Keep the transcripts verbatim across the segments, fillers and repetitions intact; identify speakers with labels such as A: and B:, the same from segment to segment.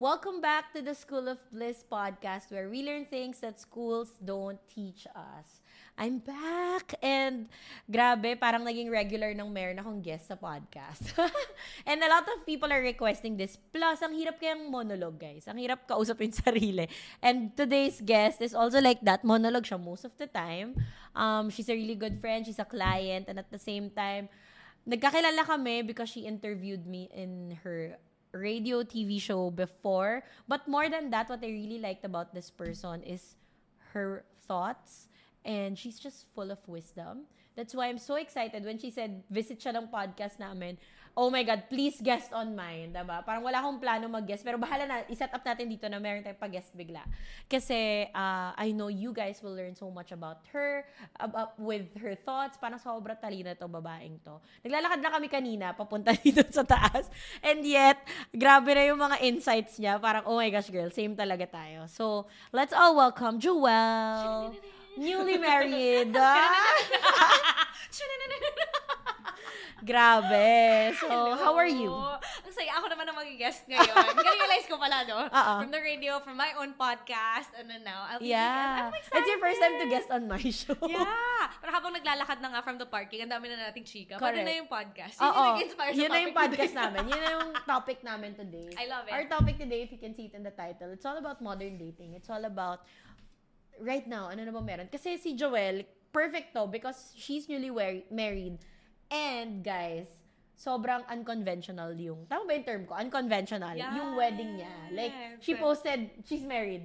A: Welcome back to the School of Bliss podcast where we learn things that schools don't teach us. I'm back and grabe, parang naging regular nang meron akong guest sa podcast. And a lot of people are requesting this. Plus, ang hirap kayang monologue, guys. Ang hirap kausapin sarili. And today's guest is also like that. Monologue siya most of the time. Um, she's a really good friend. She's a client. And at the same time, nagkakilala kami because she interviewed me in her radio T V show before. But more than that, what I really liked about this person is her thoughts, and she's just full of wisdom. That's why I'm so excited when she said visit siya ng podcast namin. Oh my God, please guest on mine, diba? Parang wala akong plano mag-guest, pero bahala na, iset up natin dito na meron tayong pag-guest bigla. Kasi uh, I know you guys will learn so much about her, about, with her thoughts. Parang sobra talina to babaeng to. Naglalakad na kami kanina, papunta dito sa taas. And yet, grabe na yung mga insights niya. Parang, oh my gosh, girl, same talaga tayo. So, let's all welcome Joelle. Newly married. Grabe. So,
B: Hello.
A: how are you?
B: Ang saya ako naman na mag-guest ngayon. Realize ko pala, no?
A: Uh-uh.
B: From the radio, from my own podcast, and then now, I'll be
A: Yeah.
B: I'm excited.
A: It's your first time to guest on my show.
B: Yeah. Pero habang naglalakad na nga from the parking, ang dami na nating chika.
A: Correct.
B: Pwede na yung podcast. Yun
A: Oo.
B: yung nag-inspire sa
A: Yun na yung
B: topic
A: podcast
B: today.
A: namin. Yun na yung topic namin today.
B: I love it.
A: Our topic today, if you can see it in the title, it's all about modern dating. It's all about, right now, ano na ba meron? Kasi si Joelle, perfect to because she's newly wear- married. And guys, sobrang unconventional yung, tama ba yung term ko? Unconventional.
B: Yes.
A: Yung wedding niya. Like, she posted, she's married.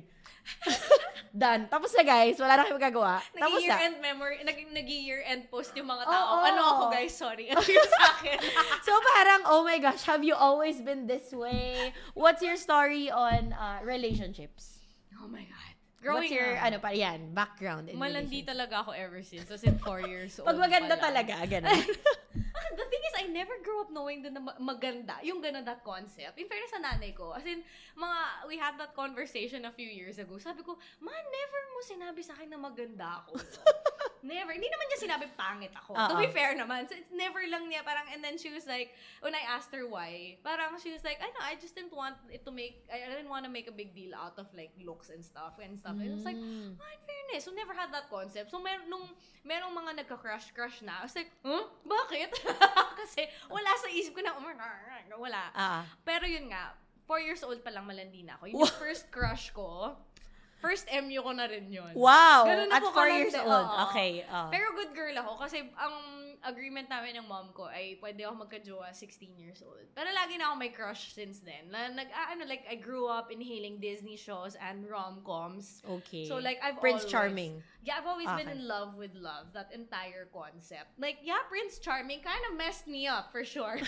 A: Done. Tapos na guys, wala na kayong magagawa. Tapos na.
B: Nag-year-end memory, nag- nag-year-end post yung mga
A: Oo.
B: tao. Ano ako guys? Sorry. Ano yung sa akin?
A: So parang, oh my gosh, have you always been this way? What's your story on uh, relationships?
B: Oh my God. Growing
A: What's your,
B: up,
A: ano pa, yan, background in
B: malandi
A: relationships?
B: talaga ako ever since. As in four years old.
A: Pag maganda
B: pa lang.
A: talaga, ganun.
B: The thing is, I never grew up knowing din na ma- maganda, yung ganun that concept. In fairness sa nanay ko, as in, mga, we had that conversation a few years ago. Sabi ko, ma, never mo sinabi sa akin na maganda ako. Never. Hindi naman niya sinabi pangit ako.
A: Uh-uh.
B: To be fair naman. So, it's never lang niya, parang, and then she was like, when I asked her why, parang she was like, I know, I just didn't want it to make, I didn't want to make a big deal out of like looks and stuff and stuff. And I was like,
A: Mm.
B: ah, in fairness, so never had that concept. So, mer nung merong mga nagka-crush-crush na, I was like, huh? Bakit? Kasi wala sa isip ko na, oh, wala.
A: Ah.
B: Pero yun nga, four years old pa lang malandi na ako. Yung first crush ko, first M U ko na rin yun.
A: Wow!
B: Ganun
A: At
B: ako
A: four
B: kalandi.
A: years old.
B: Oo.
A: Okay. Uh.
B: Pero good girl ako kasi ang agreement namin ng mom ko ay pwede ako magka-jowa sixteen years old. Pero lagi na ako may crush since then. Na, nag, ah, ano, like, I grew up inhaling Disney shows and rom-coms.
A: Okay.
B: So, like, I've
A: Prince
B: always,
A: Charming.
B: Yeah, I've always been
A: Okay.
B: in love with love. That entire concept. Like, yeah, Prince Charming kind of messed me up, for sure.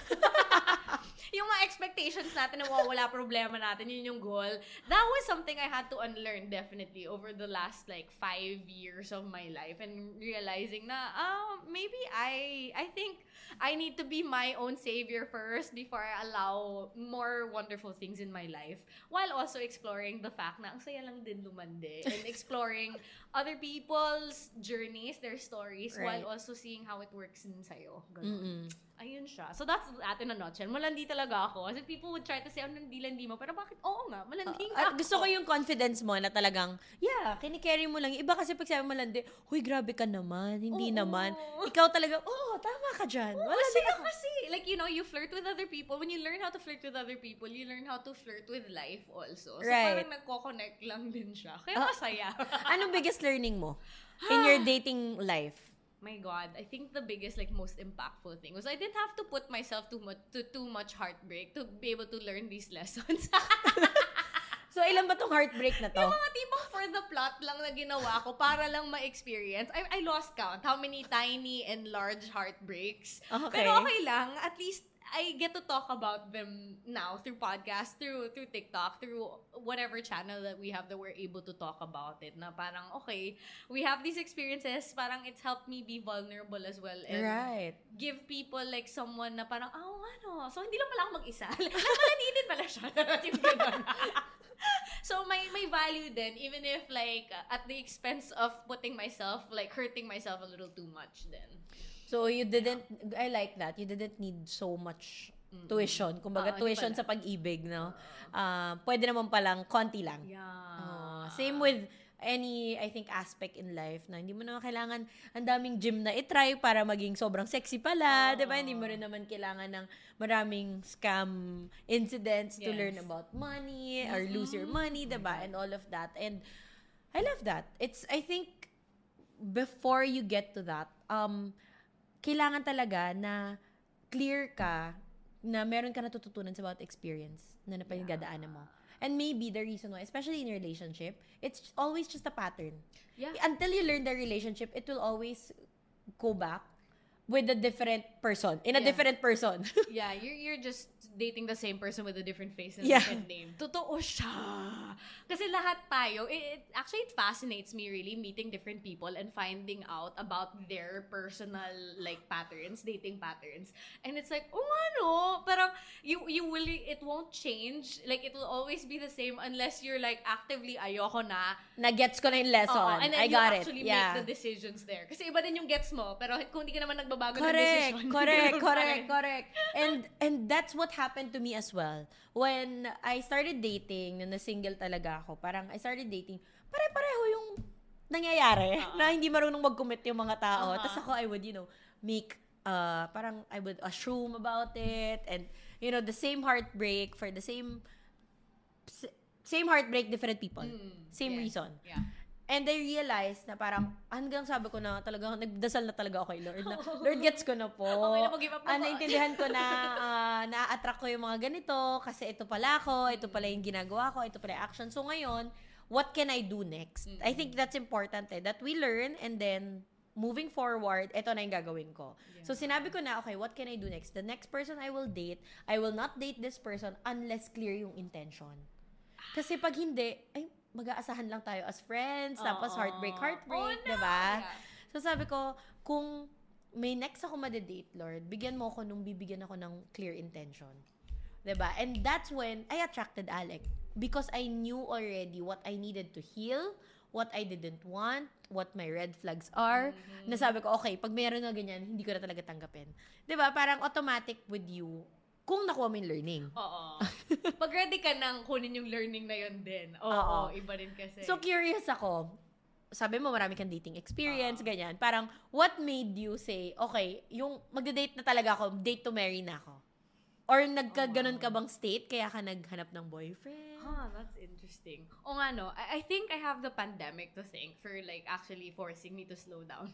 B: Yung mga expectations natin na wala problema natin, yun yung goal. That was something I had to unlearn, definitely, over the last, like, five years of my life. And realizing na, oh, maybe I, I think I need to be my own savior first before I allow more wonderful things in my life. While also exploring the fact na ang saya lang din lumande. And exploring other people's journeys, their stories,
A: Right.
B: while also seeing how it works in sa'yo. Ganun.
A: Mm-mm.
B: Ayun siya. So that's that in a nutshell. Malandi talaga ako. Kasi people would try to say, ang landi-landi mo. Pero bakit? Oo nga, malandi
A: Uh,
B: nga
A: at gusto ko yung confidence mo na talagang, yeah, kinikerry mo lang. Iba kasi pag sabi mo landi, huy, grabe ka naman. Hindi
B: Oo.
A: naman. Ikaw talaga, oh, tama ka dyan. Wala
B: Kasi
A: din ako.
B: kasi, like, you know, you flirt with other people. When you learn how to flirt with other people, you learn how to flirt with life also. So,
A: Right.
B: parang nagko-connect lang din siya. Kaya
A: Ah.
B: masaya.
A: Anong biggest learning mo in your dating life?
B: My God, I think the biggest, like, most impactful thing was I didn't have to put myself too much to too much heartbreak to be able to learn these lessons.
A: So, ilan ba tong heartbreak na to?
B: Yung mga tipong for the plot lang na ginawa ko para lang ma-experience. I, I lost count how many tiny and large heartbreaks.
A: Okay.
B: Pero okay lang. At least, I get to talk about them now through podcasts, through through TikTok, through whatever channel that we have that we're able to talk about it. Na parang, okay, we have these experiences. Parang it's helped me be vulnerable as well. And
A: Right.
B: give people like someone na parang, oh, ano. So, hindi lang pala ako mag-isa. Nagmalandi din pala siya. Yung ganun. So, may may value din, even if like, at the expense of putting myself, like, hurting myself a little too much then.
A: So, you didn't, I like that. You didn't need so much
B: Mm-mm.
A: tuition. Kumbaga,
B: Oo, di
A: tuition
B: pala.
A: sa pag-ibig, no? Uh, pwede naman palang konti lang.
B: Yeah.
A: Uh, same with any, I think, aspect in life na hindi mo naman kailangan ang daming gym na itry para maging sobrang sexy pala,
B: Oo.
A: di ba? Hindi mo rin naman kailangan ng maraming scam incidents to
B: Yes.
A: learn about money or lose your
B: Mm-mm.
A: money, di
B: Oh my
A: ba?
B: God.
A: And all of that. And I love that. It's, I think, before you get to that, um, kailangan talaga na clear ka na meron ka natututunan sa about experience na napagdadaanan mo. And maybe the reason why, especially in a relationship, it's always just a pattern.
B: Yeah.
A: Until you learn the relationship, it will always go back with a different person, in a
B: Yeah.
A: different person.
B: Yeah, you're you're just dating the same person with a different face and
A: Yeah.
B: a different name. Totoo siya. Kasi lahat tayo, it, it, actually it fascinates me really meeting different people and finding out about their personal like patterns, dating patterns. And it's like, oh ano, parang you you will it won't change. Like it will always be the same unless you're like actively ayoko na.
A: Na-gets ko na yung lesson.
B: Oo, and then
A: I
B: you
A: got it.
B: actually
A: Yeah.
B: make the decisions there. Kasi iba din yung gets mo, pero kung hindi ka naman nagbabago ng
A: Correct,
B: decision.
A: correct,
B: ganun pa
A: correct,
B: rin.
A: correct. And and that's what happened to me as well. When I started dating, na single talaga ako, parang I started dating, pare-pareho yung nangyayari
B: Uh-huh.
A: na hindi marunong mag-commit yung mga tao.
B: Uh-huh.
A: Tapos ako, I would, you know, make, uh, parang I would assume about it and, you know, the same heartbreak for the same, same heartbreak, different people.
B: Mm,
A: Same
B: yes.
A: reason.
B: Yeah.
A: And I realized na parang, hanggang sabi ko na talagang, nagdasal na talaga ako kay Lord. Na, Lord, gets ko na po.
B: Okay na, mag-give up na
A: Ah,
B: po.
A: naintindihan ko na, uh, na-attract ko yung mga ganito, kasi ito pala ako, ito pala yung ginagawa ko, ito pala yung action. So ngayon, what can I do next? I think that's important eh, that we learn and then, moving forward, ito na yung gagawin ko. So sinabi ko na, okay, what can I do next? The next person I will date, I will not date this person unless clear yung intention. Kasi pag hindi, ay, mag-aasahan lang tayo as friends, tapos
B: Oo.
A: heartbreak, heartbreak,
B: Oh, no.
A: diba?
B: Yeah.
A: So sabi ko, kung may next ako madedate, Lord, bigyan mo ako nung bibigyan ako ng clear intention. Diba? And that's when I attracted Alec. Because I knew already what I needed to heal, what I didn't want, what my red flags are.
B: Mm-hmm.
A: Nasabi ko, okay, pag mayroon na ganyan, hindi ko na talaga tanggapin. Diba? Parang automatic with you, kung nakuha mo yung learning.
B: Oo. Pag ready ka nang kunin yung learning na yun din. Oo,
A: Oo.
B: iba rin kasi.
A: So, curious ako. Sabi mo, marami kang dating experience,
B: Oo.
A: ganyan. Parang, what made you say, okay, yung magde-date na talaga ako, date to marry na ako? Or nagka-ganon ka bang state, kaya ka naghanap ng boyfriend?
B: Huh, that's interesting. O nga no, I, I think I have the pandemic to thank for like actually forcing me to slow down.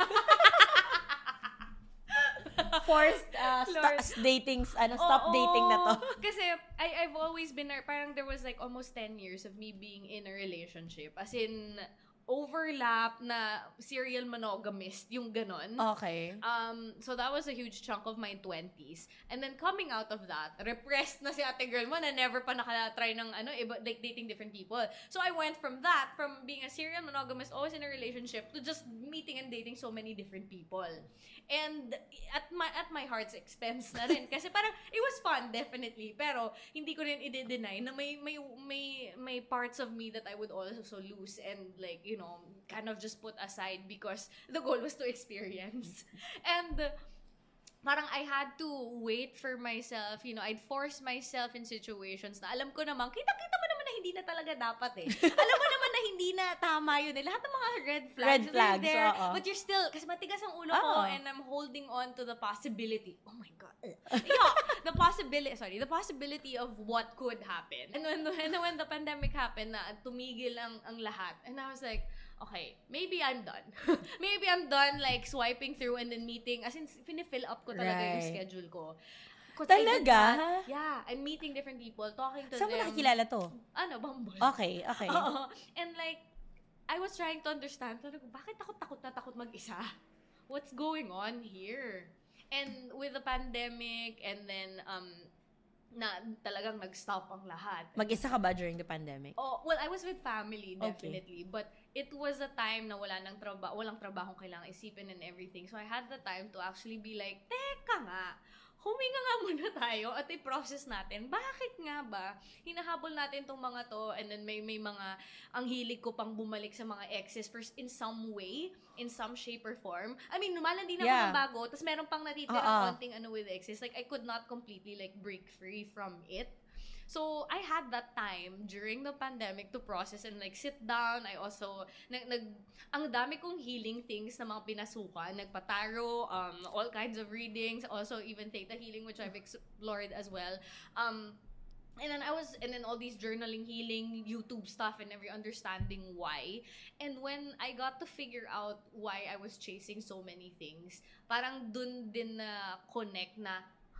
A: Forced uh,
B: Lord.
A: sta- dating, ano, stop
B: Oo.
A: dating na to.
B: Kasi I, I've always been, parang there was like almost ten years of me being in a relationship. As in, overlap na serial monogamist, yung ganon.
A: Okay.
B: Um, so that was a huge chunk of my twenties. And then coming out of that, repressed na si ate girl mo na never pa nakatry ng ano, iba, like dating different people. So I went from that, from being a serial monogamist, always in a relationship, to just meeting and dating so many different people. And at my at my heart's expense na rin. Kasi parang, it was fun, definitely. Pero, hindi ko rin i-deny na may, may, may, may parts of me that I would also lose and like, you know, kind of just put aside because the goal was to experience. And, uh, parang I had to wait for myself, you know, I'd force myself in situations na alam ko naman, kita-kita mo naman na hindi na talaga dapat eh. Alam mo naman na hindi na tama yun eh. Lahat ng mga red flags,
A: Red
B: they're
A: flags,
B: there.
A: oo.
B: But you're still, kasi matigas ang ulo
A: Oo.
B: ko and I'm holding on to the possibility. Oh my God. Yeah, the possibility, sorry, the possibility of what could happen. And when, and when the pandemic happened na tumigil ang, ang lahat. And I was like, okay, maybe I'm done. Maybe I'm done like swiping through and then meeting. As in, finifill up ko talaga yung
A: Right.
B: schedule ko. 'Cause I did
A: Talaga?
B: that. Yeah, I'm meeting different people, talking to
A: Saan mo
B: them.
A: nakikilala to?
B: Ano, Bumble.
A: Okay, okay.
B: Oo. And like, I was trying to understand, sabi ko, bakit takot-takot na takot mag-isa? What's going on here? And with the pandemic, and then, um, na talagang nag-stop ang lahat.
A: Mag-isa ka ba during the pandemic?
B: Oh, well, I was with family,
A: Okay.
B: definitely. But it was a time na wala nang trabaho, walang trabahong kailangan isipin and everything. So I had the time to actually be like, teka nga, huminga nga muna tayo at i-process natin. Bakit nga ba hinahabol natin tong mga to and then may may mga ang hilig ko pang bumalik sa mga exes first in some way, in some shape or form. I mean, lumalandi na
A: Yeah.
B: ako ng bago, tapos meron pang natitira
A: Uh-uh.
B: konting ano with exes. Like, I could not completely like break free from it. So, I had that time during the pandemic to process and like sit down. I also, nag, nag ang dami kong healing things na mga pinasukan. Nagpataro, um, all kinds of readings, also even theta healing, which I've explored as well. Um, and then I was, and then all these journaling, healing, YouTube stuff, and every understanding why. And when I got to figure out why I was chasing so many things, parang dun din na connect na,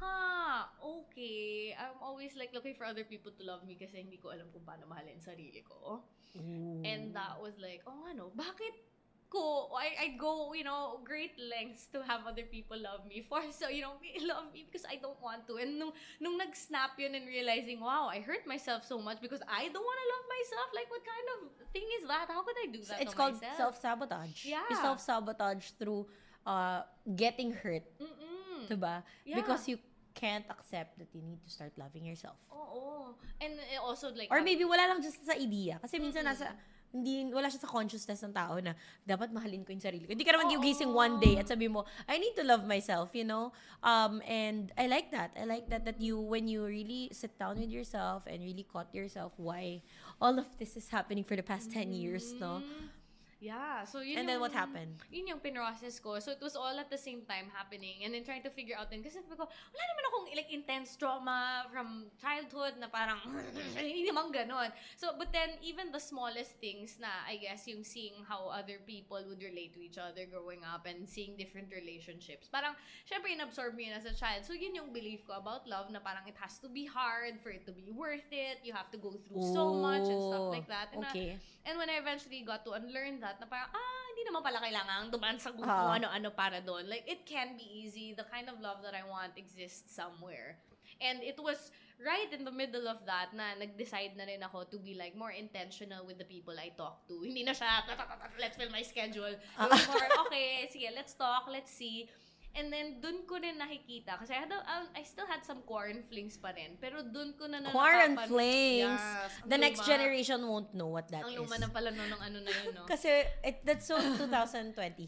B: ha, okay. I'm always like looking for other people to love me kasi hindi ko alam kung paano mahalin sarili ko.
A: Ooh.
B: And that was like, oh ano, bakit ko, I, I go, you know, great lengths to have other people love me for, so, you know, love me because I don't want to. And nung, nung nag-snap yun and realizing, wow, I hurt myself so much because I don't want to love myself. Like, what kind of thing is that? How could I do that
A: It's
B: to
A: called
B: myself?
A: self-sabotage.
B: Yeah.
A: You self-sabotage through uh, getting hurt.
B: Mm-mm.
A: Diba?
B: Yeah.
A: Because you can't accept that you need to start loving yourself.
B: Oo. And uh, also, like,
A: Or maybe wala lang just sa idea. Kasi minsan
B: Mm-mm.
A: nasa, hindi, wala siya sa consciousness ng tao na dapat mahalin ko yung sarili ko. Hindi ka naman
B: Oo.
A: gigising one day at sabi mo, I need to love myself, you know? Um, and I like that. I like that that you, when you really sit down with yourself and really caught yourself why all of this is happening for the past ten years, no?
B: Mm. Yeah, so yun
A: And then
B: yung,
A: what happened?
B: Yun yung pinrocess ko. So it was all at the same time happening and then trying to figure out din. Kasi sabi ko, wala naman akong like intense trauma from childhood na parang, hindi naman ganon. So, but then even the smallest things na I guess yung seeing how other people would relate to each other growing up and seeing different relationships. Parang, syempre inabsorb mo yun as a child. So yun yung belief ko about love na parang it has to be hard for it to be worth it. You have to go through so much and stuff like that. And,
A: Okay.
B: na, and when I eventually got to unlearn that, na parang, ah, hindi naman pala kailangan dumaan sa kung
A: Ah.
B: ano-ano para doon. Like, it can be easy. The kind of love that I want exists somewhere. And it was right in the middle of that na nag-decide na rin ako to be like more intentional with the people I talk to. Hindi na siya, let's fill my schedule. It was more, okay, sige, let's talk, let's see. And then, dun ko rin nakikita. Kasi I, had a, um, I still had some quarren flings pa rin. Pero dun ko na na
A: Quarren
B: nakapan-
A: flings.
B: Yes, ang
A: The next
B: luma.
A: generation won't know what that
B: Ang
A: is.
B: luma na pala no, ng ano na yun, no?
A: Kasi it, that's so twenty twenty.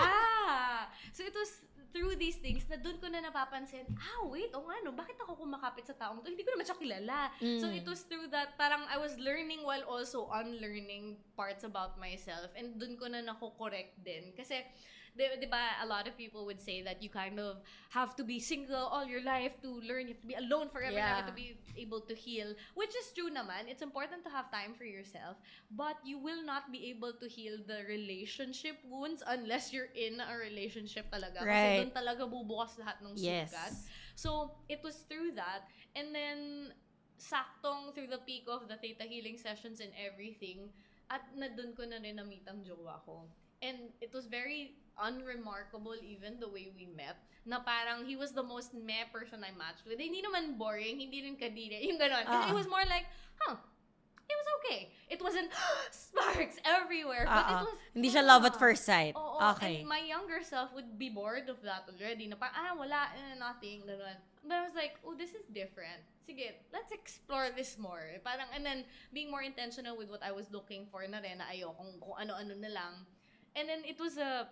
B: Yeah! So it was through these things na doon ko na napapansin, ah, wait, o ano, bakit ako kumakapit sa taong to? Hindi ko naman siya kilala.
A: Mm.
B: So it was through that, parang I was learning while also unlearning parts about myself. And doon ko na nako-correct din. Kasi, di, di ba, a lot of people would say that you kind of have to be single all your life to learn. You have to be alone forever
A: Yeah.
B: now to be able to heal. Which is true naman. It's important to have time for yourself. But you will not be able to heal the relationship wounds unless you're in a relationship talaga. Kasi
A: Right.
B: doon talaga bubukas lahat ng
A: Yes.
B: sugat. So, it was through that. And then, saktong through the peak of the Theta Healing sessions and everything, at na doon ko na rin na-meet ang jowa ko. And it was very unremarkable even the way we met. Na parang he was the most meh person I matched with. Hindi naman boring, hindi rin kadiri. Yung ganon. Kasi
A: Ah.
B: it was more like, huh, it was okay. It wasn't sparks everywhere. But it
A: Ah,
B: was,
A: Hindi siya love at
B: ah.
A: first sight.
B: Oo,
A: Okay.
B: and my younger self would be bored of that already. Na parang, ah, wala, eh, nothing, gano'n. But I was like, oh, this is different. Sige, let's explore this more. Parang, and then, being more intentional with what I was looking for na rin, na ayokong kung ano-ano na lang. And then, it was a,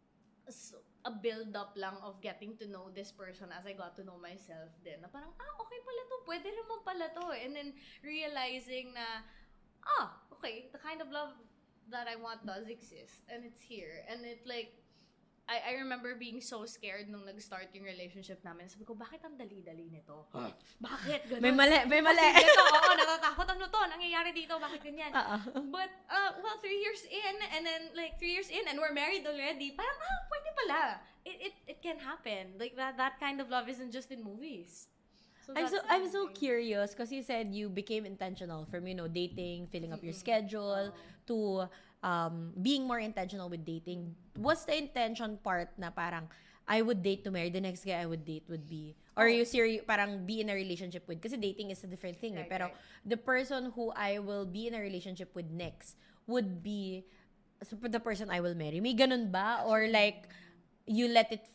B: a build-up lang of getting to know this person as I got to know myself din. Na parang, ah, okay pala to. Pwede naman pala to. And then, realizing na, ah, okay, the kind of love that I want does exist. And it's here. And it like, I, I remember being so scared nung nag-start yung relationship namin. Sabi ko, bakit ang dali-dali nito? Bakit? Ganun.
A: May mali, may mali.
B: Kasi ganito, oo, natatakot. Ano to? Nangyayari dito? Bakit ganyan?
A: Ah, ah.
B: But, uh, well, three years in, and then, like, three years in, and we're married already, parang, ah, pwede pala. It, it, it can happen. Like, that, that kind of love isn't just in movies. So
A: I'm
B: that's
A: so I'm so
B: amazing.
A: curious because you said you became intentional from, you know, dating, filling up your schedule, to um being more intentional with dating. What's the intention part na parang I would date to marry, the next guy I would date would be, or
B: Oh.
A: you serious parang be in a relationship with, kasi dating is a different thing eh.
B: Right,
A: Pero
B: right.
A: the person who I will be in a relationship with next would be the person I will marry. May ganun ba? Or like you let it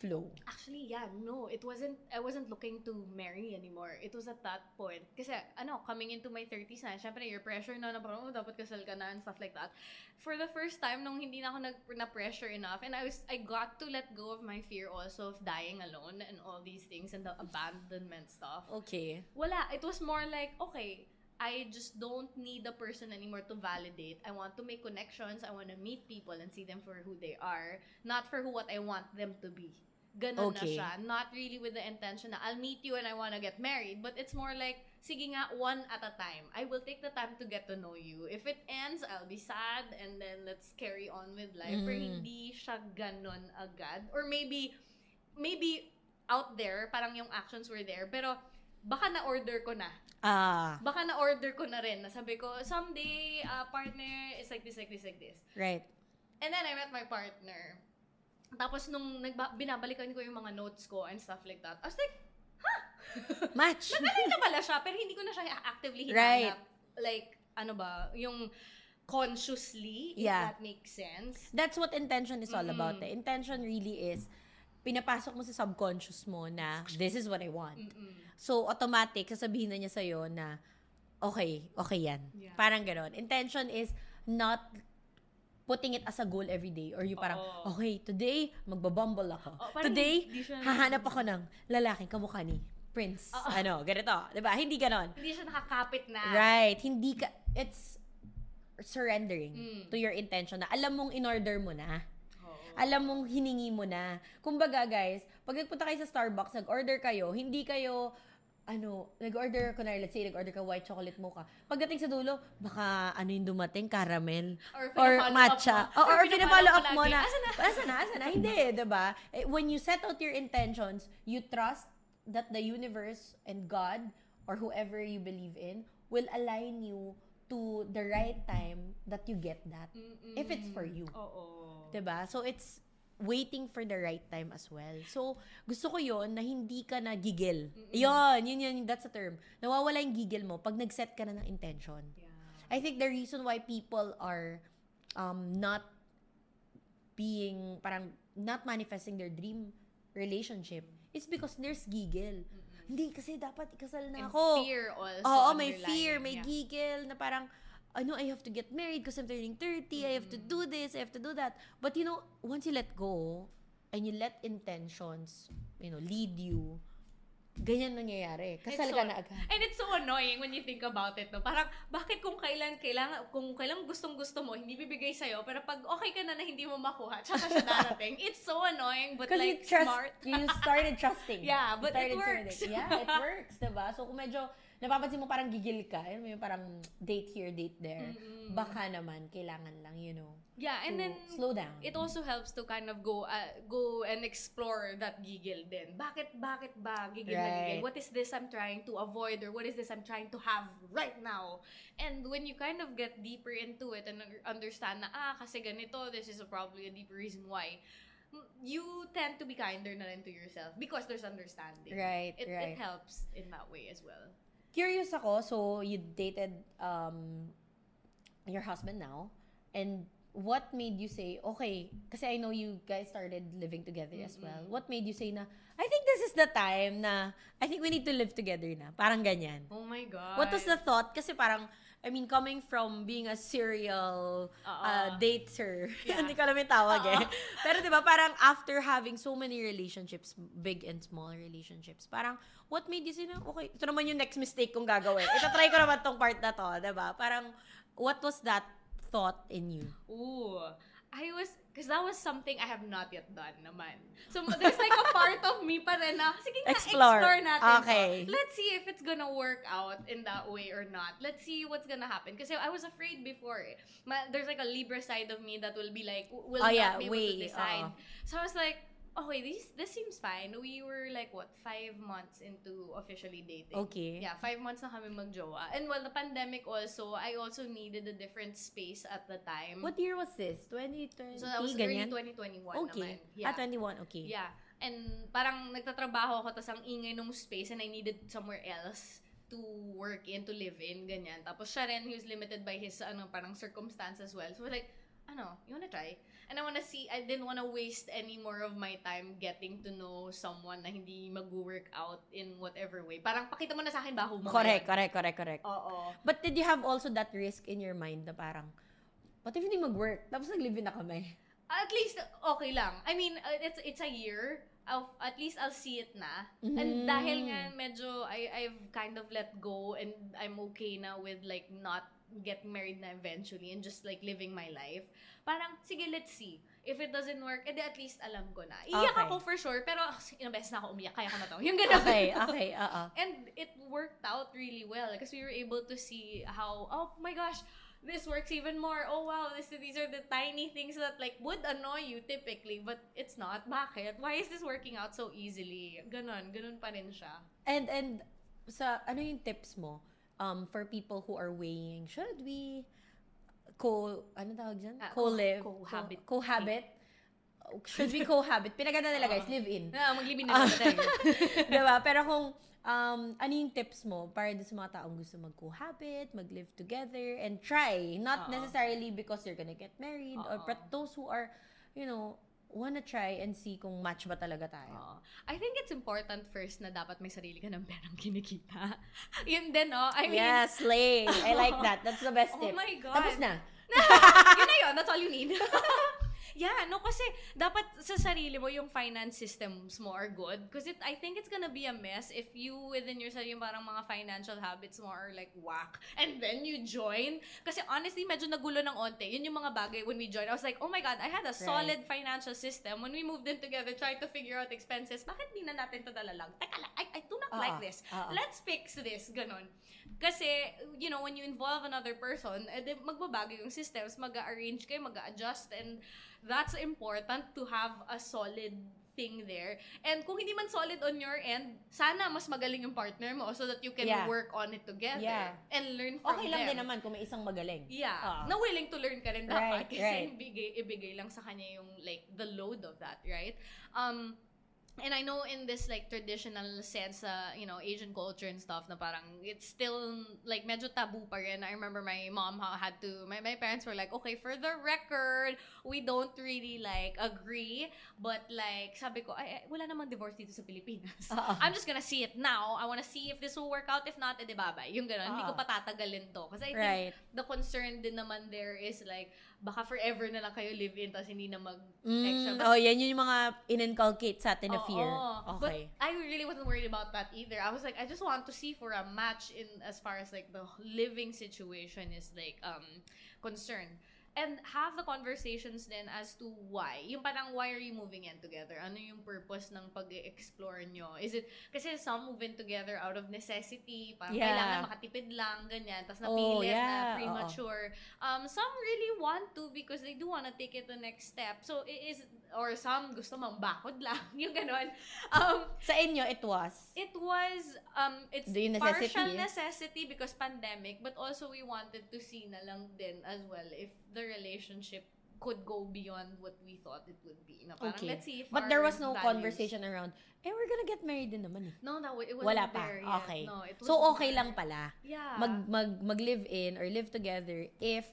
A: flow?
B: Actually, yeah, no. It wasn't, I wasn't looking to marry anymore. It was at that point. Kasi, ano, coming into my thirties na, syempre, your pressure na, na parang, oh, dapat kasal ka na, and stuff like that. For the first time, nung hindi na ako nag, na-pressure enough, and I was, I got to let go of my fear also of dying alone, and all these things, and the abandonment stuff.
A: Okay.
B: Wala. It was more like, okay, I just don't need the person anymore to validate. I want to make connections. I want to meet people and see them for who they are, not for who what I want them to be. Ganon
A: Okay.
B: na siya. Not really with the intention na I'll meet you and I want to get married, but it's more like, sige nga, one at a time. I will take the time to get to know you. If it ends, I'll be sad and then let's carry on with life.
A: Mm.
B: Pero hindi siya ganon agad. Or maybe, maybe out there, parang yung actions were there, pero baka na-order ko na.
A: Ah,
B: Baka na-order ko na rin. Nasabi ko, someday, uh, partner, is like this, like this, like this.
A: right.
B: And then, I met my partner. Tapos, nung nagba- binabalikan ko yung mga notes ko and stuff like that, I was like,
A: Match.
B: magaling na pala siya, pero hindi ko na siya actively
A: Right.
B: hinanap. Like, ano ba, yung consciously, if
A: Yeah.
B: that makes sense.
A: That's what intention is all
B: Mm.
A: about. The intention really is, pinapasok mo sa subconscious mo na, this is what I want.
B: Mm-mm.
A: So, automatic, sasabihin na niya sa'yo na, okay, okay yan.
B: Yeah.
A: Parang ganon. Intention is not putting it as a goal every day. Or yung parang,
B: Oo.
A: okay, today, magbabumble ako.
B: Oo, parang
A: Today,
B: hindi siya-
A: hahanap ako ng lalaking kamukha ni Prince.
B: Oo.
A: Ano, ganito. Diba? Hindi ganon.
B: Hindi siya nakakapit na.
A: Right. Hindi ka, it's surrendering
B: Mm.
A: to your intention na alam mong in-order mo na.
B: Oo.
A: Alam mong hiningi mo na. Kumbaga, guys, pag nagpunta kayo sa Starbucks, nag-order kayo, hindi kayo, ano, nag-order ko na, let's say, nag-order ka white chocolate mocha. Pagdating sa dulo, baka ano yung dumating, caramel,
B: Or,
A: or
B: pina-follow
A: matcha.
B: up mo.
A: O, or,
B: Or
A: pina-follow up
B: pina-follow
A: mo
B: lagi.
A: na,
B: Asa na?
A: asa na, asa na, hindi, diba? Eh, when you set out your intentions, you trust that the universe and God, or whoever you believe in, will align you to the right time that you get that.
B: Mm-mm.
A: If it's for you.
B: Oo.
A: Diba? So, it's waiting for the right time as well. So, gusto ko yon na hindi ka na gigil. Yon, yun, yun, that's a term. Nawawala yung gigil mo pag nag-set ka na ng intention.
B: Yeah.
A: I think the reason why people are um, not being, parang, not manifesting their dream relationship is because there's gigil. Hindi, kasi dapat ikasal na
B: And
A: ako.
B: fear also.
A: Oo, may
B: underlying.
A: fear, may
B: Yeah.
A: gigil, na parang, ano, I have to get married because I'm turning thirty, I have to do this, I have to do that. But you know, once you let go, and you let intentions, you know, lead you, ganyan nangyayari. Kasal
B: It's
A: ka
B: so-
A: na agad.
B: And it's so annoying when you think about it, no? Parang, bakit kung kailan, kailangan, kung kailan gustong-gusto mo, hindi bibigay sa'yo, pero pag okay ka na na hindi mo makuha, tsaka siya darating. It's so annoying, but
A: Because
B: like,
A: you trust,
B: smart.
A: you started trusting.
B: Yeah,
A: You
B: but it
A: started
B: works.
A: surrendering. Yeah, it works, diba? So, kung medyo, napapansin mo parang gigil ka, yun, may parang date here, date there,
B: Mm-mm.
A: baka naman, kailangan lang, you know,
B: Yeah, and
A: to
B: then,
A: slow down.
B: it also helps to kind of go uh, go and explore that gigil din. Bakit, bakit ba gigil na
A: Right.
B: gigil? What is this I'm trying to avoid, or what is this I'm trying to have right now? And when you kind of get deeper into it and un- understand na, ah, kasi ganito, this is a, probably a deeper reason why, m- you tend to be kinder na rin to yourself because there's understanding.
A: Right,
B: It,
A: right.
B: it helps in that way as well.
A: Curious ako, so you dated um your husband now, and what made you say, okay, kasi I know you guys started living together as well. What made you say na, I think this is the time na, I think we need to live together na. Parang ganyan.
B: Oh my God.
A: What was the thought? Kasi parang, I mean, coming from being a serial
B: Oo.
A: uh, dater,
B: Yeah.
A: hindi ko alam yung tawag eh. Pero di ba parang after having so many relationships, big and small relationships, parang, what made you say na, okay, ito naman yung next mistake kong gagawin. Itatry ko naman tong part na to, di ba? Parang, what was that thought in you?
B: Ooh, I was, because that was something I have not yet done naman. So, there's like a part of me pa rin na, sige nga,
A: Explore.
B: explore natin
A: Okay.
B: to. Let's see if it's gonna work out in that way or not. Let's see what's gonna happen. Kasi I was afraid before. Eh. Ma- there's like a Libra side of me that will be like, w- will
A: Oh,
B: not
A: yeah,
B: be able
A: way,
B: to decide.
A: oo.
B: So, I was like, okay, this this seems fine. We were like, what, five months into officially dating.
A: Okay.
B: Yeah, five months na kami magjowa. And well, the pandemic also, I also needed a different space at the time.
A: What year was this? twenty twenty?
B: So that was
A: ganyan?
B: early twenty twenty-one
A: Okay.
B: naman. Yeah.
A: Ah, twenty-one, okay.
B: Yeah. And parang nagtatrabaho ako, tas ang ingay nung space and I needed somewhere else to work in, to live in, ganyan. Tapos siya rin, he was limited by his, ano, parang circumstance as well. So like, ano, you wanna try? And I wanna see, I didn't wanna waste any more of my time getting to know someone na hindi mag-work out in whatever way. Parang pakita mo na sa akin baho mo.
A: Correct,
B: ngayon.
A: correct, correct, correct.
B: Oo.
A: But did you have also that risk in your mind na parang, what if hindi mag-work? Tapos nag-live-in na kami.
B: At least, okay lang. I mean, uh, it's it's a year. I'll, at least I'll see it na.
A: Mm.
B: And dahil nga medyo, I, I've kind of let go and I'm okay now with like not getting married na eventually and just like living my life. Parang, sige, let's see. If it doesn't work, edi at least alam ko na. Iyak
A: Okay.
B: ako for sure, pero oh, ilang beses na ako umiyak, kaya ko na to. Yung ganun.
A: Okay, okay, oo.
B: And it worked out really well because we were able to see how, oh my gosh, this works even more. Oh wow, this, these are the tiny things that like would annoy you typically, but it's not. Bakit? Why is this working out so easily? Ganon, ganon pa rin siya.
A: And, and, sa, ano yung tips mo um, for people who are weighing, should we co, ano tawag dyan?
B: Ah,
A: Co-live?
B: co- cohabit.
A: Co- cohabit? Should we cohabit? Pinaganda nila guys, live-in.
B: Na, maglibin na naman tayo.
A: Diba? Pero kung, um, ano yung tips mo para sa mga taong gusto mag-cohabit, mag-live together, and try. Not
B: Uh-oh.
A: necessarily because you're gonna get married, or
B: Uh-oh.
A: but those who are, you know, wanna try and see kung match ba talaga tayo.
B: Oo. I think it's important first na dapat may sarili ka ng perang kinikita. Yun din, oh. I mean,
A: Yeah, slay. I like that. That's the best
B: oh
A: tip.
B: my God.
A: Tapos na.
B: Yun na yun. That's all you need. Yeah, no, kasi dapat sa sarili mo yung finance systems mo are good. Because it, I think it's gonna be a mess if you within yourself yung parang mga financial habits mo are like whack. And then you join. Kasi honestly, medyo nagulo ng onte. Yun yung mga bagay when we joined. I was like, oh my God, I had a solid financial system. When we moved in together, trying to figure out expenses, bakit di na natin to dalalang? Teka lang, I, I do not
A: Uh-uh.
B: like this.
A: Uh-uh.
B: Let's fix this. Ganon. Kasi, you know, when you involve another person, edi magbabago yung systems, mag-arrange kayo, mag-adjust, and that's important to have a solid thing there. And kung hindi man solid on your end, sana mas magaling yung partner mo so that you can
A: Yeah.
B: work on it together
A: Yeah.
B: and learn from
A: Okay
B: them.
A: lang din naman kung may isang magaling.
B: Yeah.
A: Ah.
B: Na willing to learn ka rin dapat
A: Right,
B: kasi
A: right.
B: ibigay, ibigay lang sa kanya yung like the load of that, right? Um, and I know in this like traditional sense, uh, you know, Asian culture and stuff na parang it's still like medyo taboo pa rin. I remember my mom ha- had to, my, my parents were like, okay, for the record, we don't really like agree, but like sabi ko, ay, ay wala namang divorce dito sa Pilipinas.
A: Uh-uh.
B: I'm just gonna see it now. I wanna see if this will work out. If not, edi babay. Yung gano'n. Hindi ko
A: Uh-uh.
B: patatagalin to. Kasi I think
A: Right.
B: the concern din naman there is like, baka forever na lang kayo live-in tapos hindi na
A: Mm,
B: mag-extra.
A: oh, yan yun yung mga in-inculcate sa atin na
B: Oo,
A: fear.
B: oo.
A: Okay.
B: But I really wasn't worried about that either. I was like, I just want to see for a match in as far as like the living situation is like um concerned. And have the conversations then as to why. Yung parang, why are you moving in together? Ano yung purpose ng pag-explore nyo? Is it, kasi some move in together out of necessity, parang
A: Yeah.
B: kailangan makatipid lang, ganyan, tapos
A: Oh,
B: napilit
A: yeah.
B: na
A: Oo.
B: premature. Um, some really want to because they do want to take it the next step. So, it is, or some gusto mang bakod lang, yung ganon. Um,
A: Sa inyo, it was.
B: It was, um, it's
A: Do you necessity?
B: partial necessity because pandemic, but also we wanted to see na lang din as well if the relationship could go beyond what we thought it would be. Na parang,
A: Okay.
B: let's see if
A: But
B: our
A: there was no
B: values-
A: conversation around, eh, we're gonna get married din naman eh.
B: No, no, it wasn't
A: Wala pa.
B: there yet.
A: Okay.
B: No, it
A: So,
B: wasn't
A: okay
B: there.
A: lang pala.
B: Yeah.
A: Mag, mag, mag-live in or live together if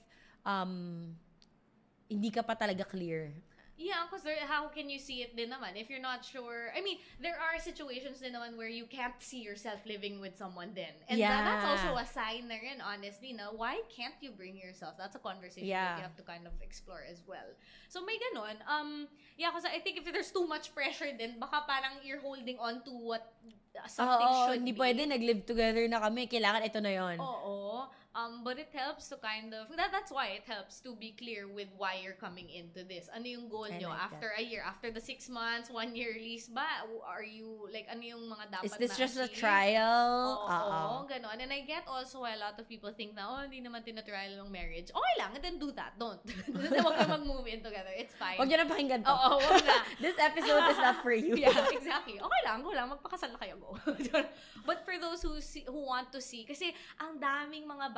A: um hindi ka pa talaga clear.
B: Yeah, because how can you see it din naman if you're not sure? I mean, there are situations din naman where you can't see yourself living with someone din. And
A: Yeah.
B: that, that's also a sign na rin, honestly, na why can't you bring yourself? That's a conversation
A: Yeah.
B: that you have to kind of explore as well. So, may ganon. Um, yeah, because I think if there's too much pressure din, baka parang you're holding on to what uh, something
A: Oo,
B: should
A: hindi
B: be.
A: pwede nag-live together na kami. Kailangan ito na yon.
B: Oo. Um, but it helps to kind of, that, that's why it helps to be clear with why you're coming into this. Ano yung goal
A: I
B: nyo
A: like
B: after a year? After the six months, one year lease ba? Are you, like, ano yung mga dapat
A: Is this
B: na
A: just a
B: achieve?
A: trial?
B: Oo,
A: Oo.
B: ganon. And I get also why a lot of people think na, oh, hindi naman tinatrial ng marriage. Okay lang, and then do that. Don't. Huwag ka mag-move in together. It's fine.
A: Huwag nyo na pakinggan to.
B: Oo, wag na.
A: This episode is not for you.
B: Yeah, exactly. Okay lang, go lang. Magpakasal na kayo, go. But for those who see, who want to see, kasi ang daming mga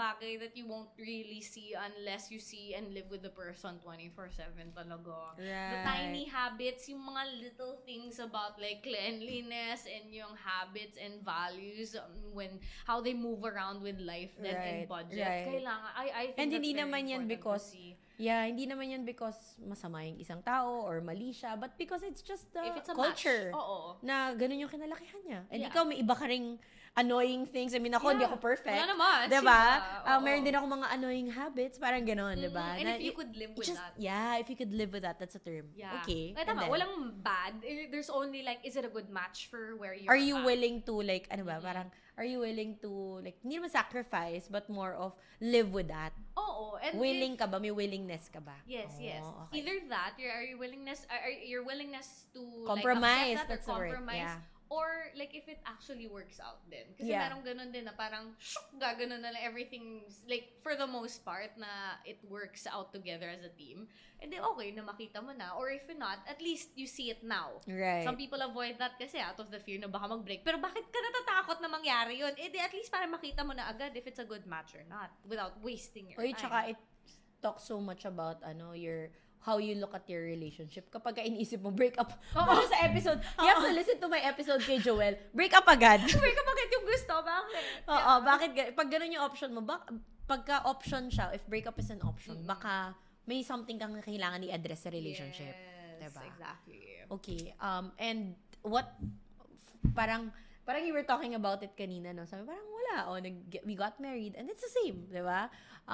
B: bagay that you won't really see unless you see and live with the person twenty-four seven talaga.
A: Right.
B: The tiny habits, yung mga little things about like cleanliness and yung habits and values um, when how they move around with life then
A: Right,
B: and budget.
A: right.
B: Kailangan, I, I think
A: And
B: that's
A: hindi
B: very
A: naman yan
B: important
A: because,
B: to see.
A: yeah, hindi naman yan because masama yung isang tao or mali siya, but because it's just the
B: If it's a
A: culture.
B: match. Oo.
A: Na ganun yung kinalakihan niya. And
B: Yeah.
A: ikaw, may iba ka ring annoying things. I mean, ako, hindi
B: Yeah.
A: ako perfect.
B: Wala naman.
A: Diba?
B: Sila.
A: Uh,
B: Oo.
A: meron din ako mga annoying habits. Parang ganun,
B: Mhm.
A: diba?
B: And
A: Na
B: if you
A: it-
B: could live
A: it
B: with
A: just,
B: that.
A: Yeah, if you could live with that, that's a term.
B: Yeah.
A: Okay.
B: Ay,
A: And
B: tama.
A: then,
B: Walang bad. Eh, There's only like, is it a good match for where you're
A: are you
B: at?
A: willing to, like, ano ba,
B: Mhm.
A: parang, are you willing to, like, hindi naman sacrifice, but more of live with that?
B: Oo. And
A: Willing
B: if-
A: ka ba? May willingness ka ba?
B: Yes,
A: Oh,
B: yes.
A: okay.
B: Either that, your are your willingness, are, are your willingness to
A: Compromise,
B: like, accept that
A: that's the
B: or
A: word.
B: compromise,
A: Yeah.
B: or like if it actually works out din. Kasi
A: Yeah.
B: merong ganun din na parang shuk, gaganon na lang everything, like for the most part na it works out together as a team. And then okay na makita mo na, or if not, at least you see it now.
A: Right.
B: Some people avoid that kasi out of the fear na baka mag-break. Pero bakit ka natatakot na mangyari yun? Eh, di at least para makita mo na agad if it's a good match or not without wasting your
A: Oy,
B: time.
A: tsaka it talks so much about ano your how you look at your relationship. Kapag ka iniisip mo, break up.
B: Oo.
A: Pero sa episode, you have to listen to my episode kay Joel. Break up agad.
B: Break up agad yung gusto. Bakit?
A: Oo, bakit? ga- Pag ganun yung option mo, bak, pagka option siya, if break up is an option,
B: Mhm.
A: baka may something kang kailangan i-address sa relationship.
B: Yes,
A: Diba?
B: exactly.
A: Okay. Um, and what, parang, parang you were talking about it kanina, no? Sabi, parang wala. Oh, nag, we got married and it's the same, di ba?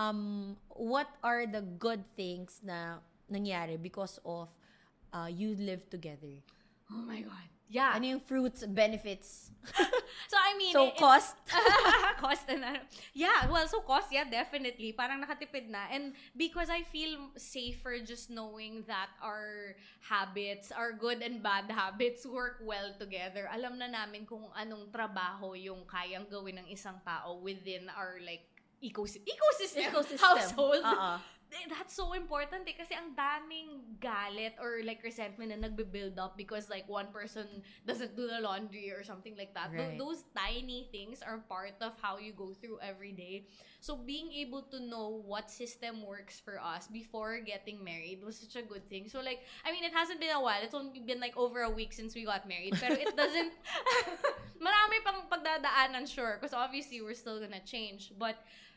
A: Um, what are the good things na nangyari because of uh, you live together?
B: Oh my God. Yeah.
A: Ano yung fruits, benefits?
B: So, I mean,
A: So,
B: it-
A: cost?
B: cost na ano. Yeah, well, so cost, yeah, definitely. Parang nakatipid na. And because I feel safer just knowing that our habits, our good and bad habits work well together. Alam na namin kung anong trabaho yung kayang gawin ng isang tao within our, like, ecosystem, ecosystem,
A: Ecosystem.
B: household.
A: Oo.
B: That's so important eh. Kasi ang daming galit or like resentment na nagbe-build up because like one person doesn't do the laundry or something like that. Th-
A: Right.
B: those tiny things are part of how you go through every day. So being able to know what system works for us before getting married was such a good thing. So like, I mean, it hasn't been a while. It's only been like over a week since we got married. Pero it doesn't, marami pang pagdadaanan, sure. Because obviously we're still gonna change. But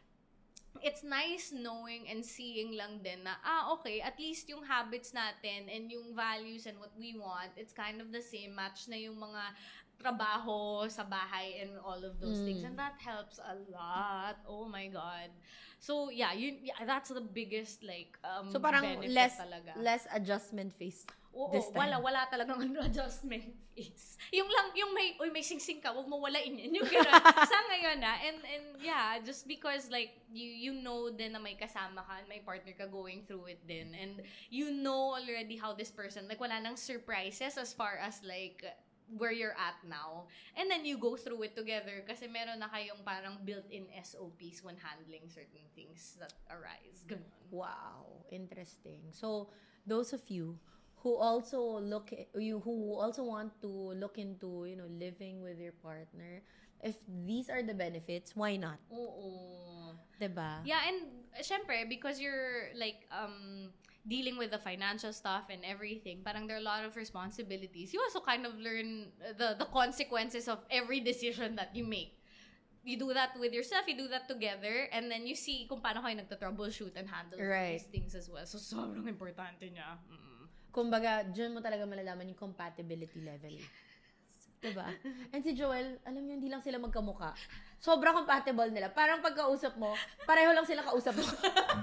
B: it's nice knowing and seeing lang din na, ah, okay, at least yung habits natin and yung values and what we want, it's kind of the same, match na yung mga trabaho sa bahay and all of those
A: Mm.
B: things. And that helps a lot. Oh my God. So, yeah, yun, yeah that's the biggest, like, um,
A: So, parang
B: benefit
A: less,
B: talaga.
A: less adjustment phase.
B: Oo,
A: this time.
B: wala, wala talagang ano, adjustment phase. Yung lang, yung may, uy, may sing-sing ka, wag mo walain yan. Yung gano'n. Sa ngayon na, and, and yeah, just because like, you you know din na may kasama ka, and may partner ka going through it din. And you know already how this person, like, wala nang surprises as far as like, where you're at now. And then you go through it together kasi meron na kayong parang built-in S O Ps when handling certain things that arise. Ganun.
A: Wow, interesting. So, those of you who also look you who also want to look into, you know, living with your partner, if these are the benefits, why not?
B: Oo.
A: 'Di ba?
B: Yeah, and uh, syempre, because you're like um dealing with the financial stuff and everything, parang there are a lot of responsibilities. You also kind of learn the the consequences of every decision that you make. You do that with yourself, you do that together, and then you see kung paano kayo nagta-troubleshoot and handle
A: Right.
B: these things as well. So, sobrang importante niya. Mm.
A: Kumbaga, dyan mo talaga malalaman yung compatibility level. Diba? And si Joel, alam niyo, hindi lang sila magkamuka. Sobrang compatible nila. Parang pagkausap mo, pareho lang sila kausap mo.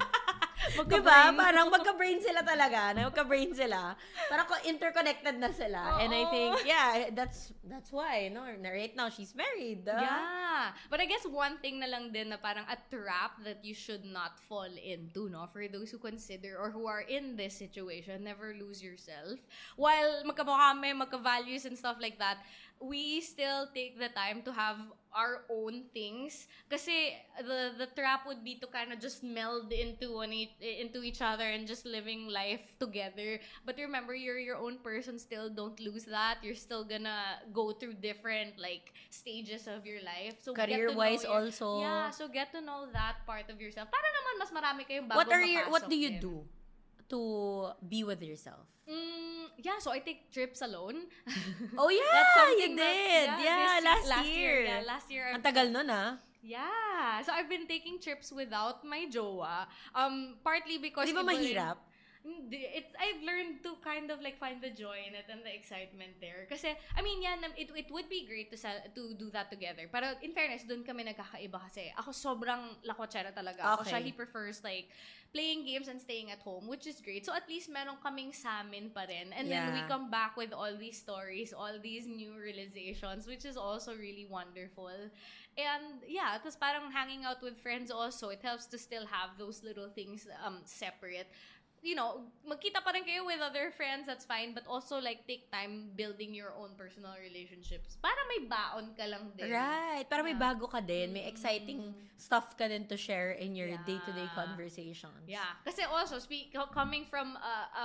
A: Diba? Parang magka-brain sila talaga. Na magka-brain sila. Parang ko- interconnected na sila. And I think, yeah, that's that's why, no? Na right now, she's married. Duh.
B: Yeah. But I guess one thing na lang din na parang a trap that you should not fall into, no? For those who consider or who are in this situation, never lose yourself. While magkamukha kami, magka-values and stuff like that, we still take the time to have our own things. Kasi the the trap would be to kind of just meld into an e- into each other and just living life together. But remember, you're your own person still. Don't lose that. You're still gonna go through different like stages of your life. So get to know
A: Career-wise
B: your-
A: also.
B: Yeah, so get to know that part of yourself. Para naman mas marami kayong bago
A: What are your, what
B: mapasok
A: do you
B: din.
A: do to be with yourself?
B: Mm, yeah, so I take trips alone.
A: Oh yeah,
B: That's
A: you
B: something
A: did.
B: that-
A: yeah,
B: this-
A: last,
B: last
A: year.
B: Yeah, last year.
A: Ang
B: I've-
A: tagal nun ah.
B: Yeah. So I've been taking trips without my jowa. Um, partly because
A: Di ba
B: it wouldn't-
A: mahirap?
B: Hindi. It's, I've learned to kind of like find the joy in it and the excitement there. Kasi, I mean, yeah, nam- it, it would be great to sell, to do that together. Pero in fairness, dun kami nagkakaiba kasi ako sobrang lakotsera talaga. Ako
A: Okay.
B: siya, he prefers like playing games and staying at home, which is great. So at least meron kaming samin pa rin. And then we
A: Yeah.
B: come back with all these stories, all these new realizations, which is also really wonderful. And yeah, tapos parang hanging out with friends also, it helps to still have those little things um separate. You know, magkita pa rin kayo with other friends, that's fine. But also, like, take time building your own personal relationships. Para may baon ka lang din.
A: Right. Para may
B: Yeah.
A: bago ka din. May exciting stuff ka din to share in your
B: Yeah.
A: day-to-day conversations.
B: Yeah. Kasi also, speak, coming from a, a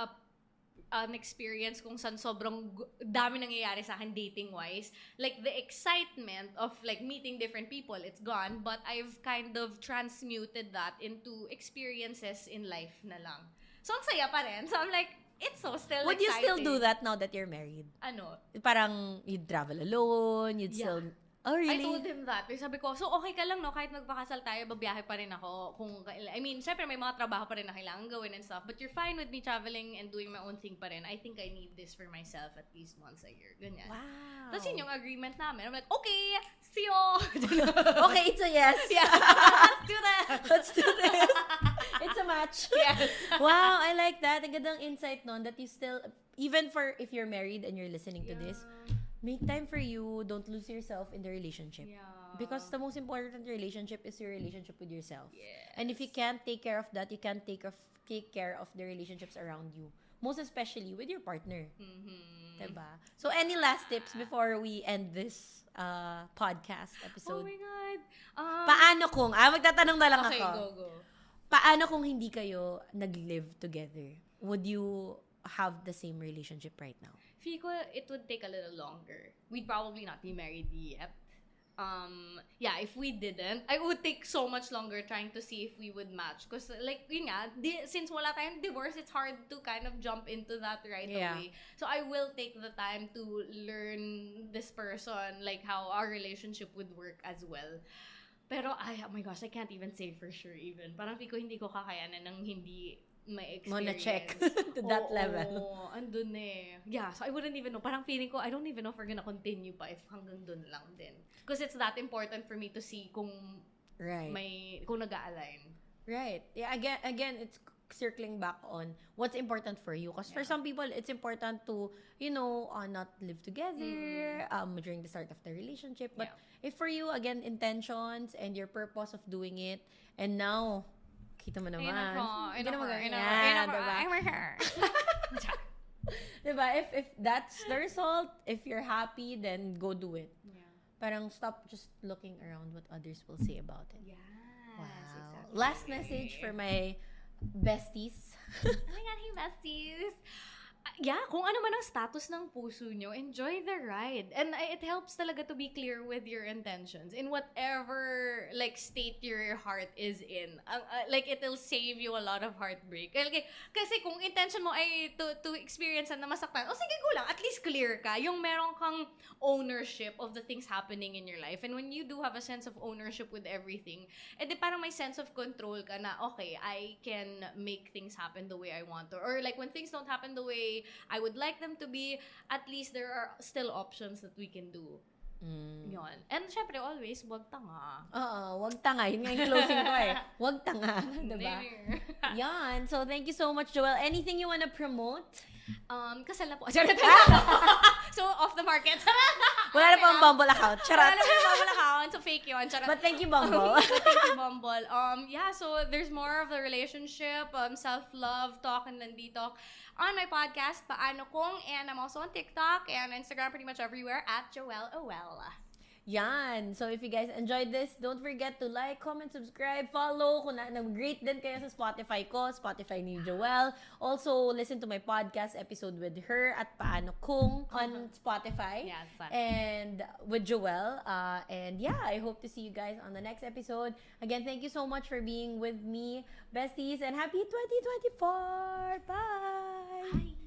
B: an experience kung saan sobrang gu- dami nangyayari sa akin dating-wise. Like, the excitement of, like, meeting different people, it's gone. But I've kind of transmuted that into experiences in life na lang. So, ang saya pa rin. So, I'm like, it's so still
A: Would you
B: exciting.
A: still do that now that you're married?
B: Ano?
A: Parang you'd travel alone, you'd
B: Yeah.
A: still... Oh,
B: I
A: really?
B: told him that. Sabi ko, so okay ka lang, no? Kahit magpakasal tayo, babiyahe pa rin ako. Kung, kaila- I mean, syempre may mga trabaho pa rin na kailangan gawin and stuff. But you're fine with me traveling and doing my own thing pa rin. I think I need this for myself at least once a year. Ganyan.
A: Wow.
B: Tapos yun yung agreement namin. I'm like, okay, see you!
A: Okay, it's a yes.
B: Yeah, let's do that!
A: Let's do this. It's a match.
B: Yes.
A: Wow, I like that. Ang gandang insight nun that you still, even for if you're married and you're listening to this, make time for you. Don't lose yourself in the relationship.
B: Yeah.
A: Because the most important relationship is your relationship with yourself.
B: Yes.
A: And if you can't take care of that, you can't take of take care of the relationships around you. Most especially with your partner.
B: Mm-hmm.
A: Diba? So, any last tips before we end this uh, podcast
B: Oh
A: episode?
B: my God. Um,
A: Paano kung, ah, magtatanong na lang
B: okay,
A: ako.
B: go, go.
A: Paano kung hindi kayo nag-live together? Would you have the same relationship right now?
B: Feel ko it would take a little longer. We'd probably not be married yet. Um, yeah, if we didn't, I would take so much longer trying to see if we would match. Because, like, yun nga, di, since wala tayong divorce, it's hard to kind of jump into that right
A: Yeah.
B: away. So, I will take the time to learn this person, like, how our relationship would work as well. Pero, ay, oh my gosh, I can't even say for sure even. Parang feel ko hindi ko kakayanan ng hindi may experience.
A: Mo na check to that
B: Oo,
A: level.
B: Oo, andun eh. Yeah, so I wouldn't even know. Parang feeling ko, I don't even know if we're gonna continue pa if hanggang dun lang din. Because it's that important for me to see kung
A: Right.
B: may, kung nag-a-align.
A: Right. Yeah, again, again, it's circling back on what's important for you. Because for
B: Yeah.
A: some people, it's important to, you know, uh, not live together um, during the start of the relationship. But if for you, again, intentions and your purpose of doing it, and now, kita mo naman.
B: Ayun ako,
A: Hindi
B: ayun
A: naman
B: ako,
A: ganyan,
B: ayun ako, ayun ako,
A: diba?
B: I'm her.
A: Diba? If, if that's the result, if you're happy, then go do it.
B: Yeah.
A: Parang stop just looking around what others will say about it.
B: Yes,
A: Wow.
B: exactly.
A: Last message for my besties.
B: Oh my God, hey besties! Uh, yeah, kung ano man ang status ng puso nyo, enjoy the ride. And uh, it helps talaga to be clear with your intentions in whatever like state your heart is in. Uh, uh, like, it'll save you a lot of heartbreak. Like, kasi kung intention mo ay to, to experience na masaktan, o sige, go lang, at least clear ka. Yung meron kang ownership of the things happening in your life. And when you do have a sense of ownership with everything, edi parang may sense of control ka na, okay, I can make things happen the way I want to. Or like, when things don't happen the way I would like them to be, at least there are still options that we can do.
A: Mm.
B: Yun. And syempre, always, wag tanga.
A: Oo, wag tanga. Yun nga yung closing ko eh. Wag tanga. Diba?
B: Never.
A: Yan. So, thank you so much, Joelle. Anything you wanna promote?
B: Um, kasal na po. Charot. So, off the market.
A: Wala na po ang Bumble account.
B: Wala
A: Charot.
B: na po yung Bumble account. So, fake yun. Charot.
A: But thank you, Bumble.
B: Thank you, Bumble. Um, yeah, so there's more of the relationship, um, self-love, talk, and nandito on my podcast, Paano Kung, and I'm also on TikTok and Instagram, pretty much everywhere, at Joelle Owell.
A: Yan. So, if you guys enjoyed this, don't forget to like, comment, subscribe, follow. Kung na- nag-rate din kayo sa Spotify ko, Spotify ni Joelle. Also, listen to my podcast episode with her at Paano Kung on Spotify.
B: Yes.
A: And with Joelle. Uh, and yeah, I hope to see you guys on the next episode. Again, thank you so much for being with me, besties, and happy twenty twenty-four. Bye!
B: Bye.